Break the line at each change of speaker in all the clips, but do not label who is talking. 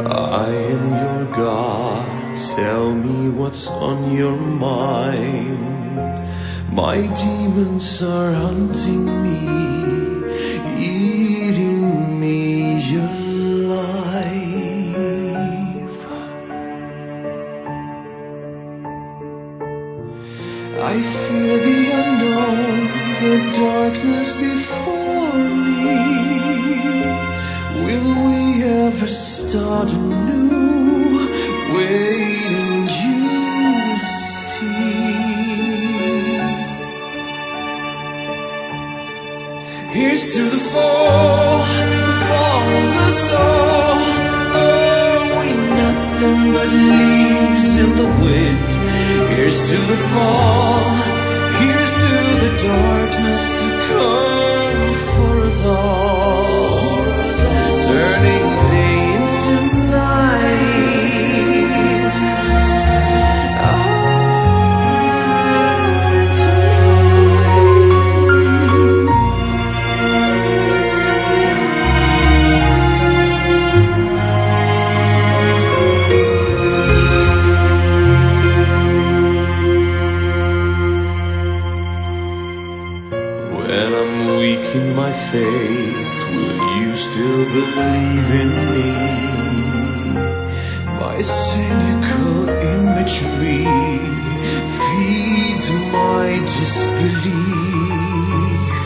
I am your God, tell me what's on your mind. My demons are hunting me, eating me alive. I fear the unknown, the darkness before me. Will we ever start anew? Wait and you'll see. Here's to the fall of the soul. Oh, we nothing but leaves in the wind. Here's to the fall, here's to the darkness to come for us all. Turning day into night, into When I'm weak in my faith, will you still believe in me? My cynical imagery feeds my disbelief.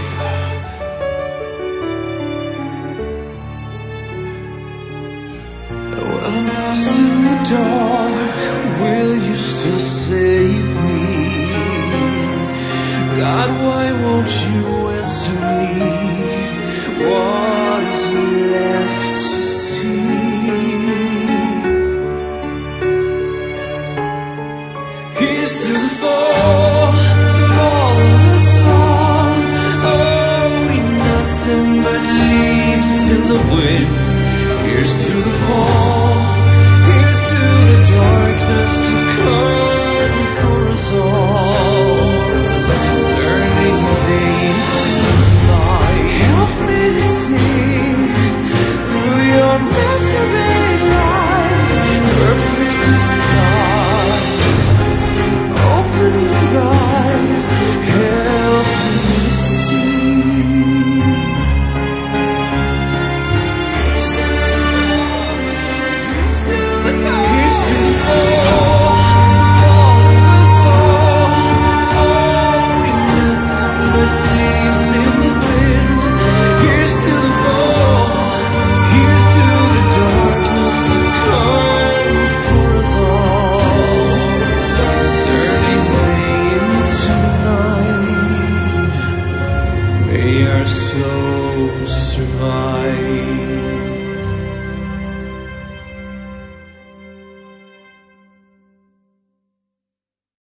When I'm lost in the dark, will you still save me? God, why won't you answer me? What is left to see? Here's to the fall of the sun. Oh, we nothing but leaves in the wind. Here's to the